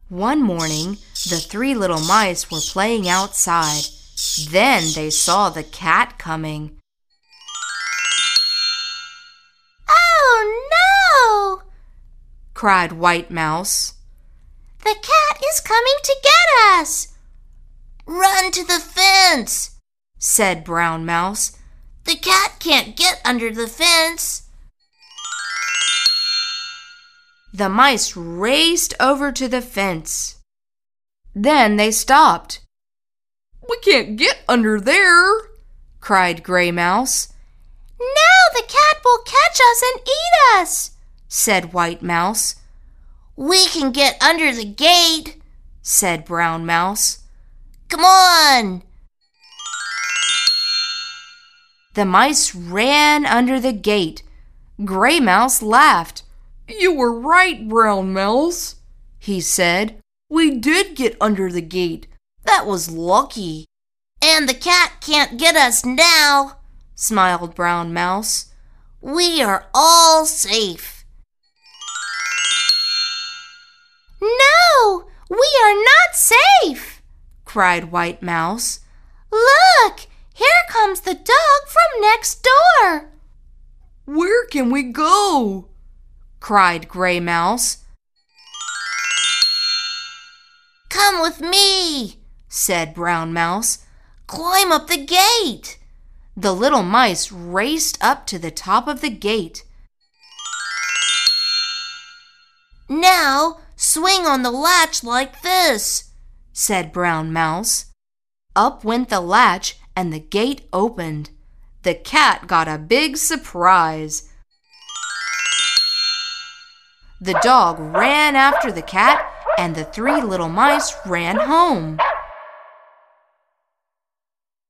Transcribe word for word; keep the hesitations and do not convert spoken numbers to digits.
One morning, the three little mice were playing outside. Then they saw the cat coming. "Oh, no!" cried White Mouse. "The cat is coming to get us!" "Run to the fence," said Brown Mouse. "The cat can't get under the fence." The mice raced over to the fence. Then they stopped. "We can't get under there," cried Gray Mouse. "Now the cat will catch us and eat us," said White Mouse. "We can get under the gate," said Brown Mouse. "Come on!" The mice ran under the gate. Gray Mouse laughed. "You were right, Brown Mouse," he said. "We did get under the gate. That was lucky." "And the cat can't get us now," smiled Brown Mouse. "We are all safe." "No, we are not safe," cried White Mouse. "Look, here comes the dog from next door." "Where can we go?" cried Gray Mouse. "Come with me," said Brown Mouse. "Climb up the gate." The little mice raced up to the top of the gate. "Now swing on the latch like this," said Brown Mouse. Up went the latch and the gate opened. The cat got a big surprise. The dog ran after the cat and the three little mice ran home.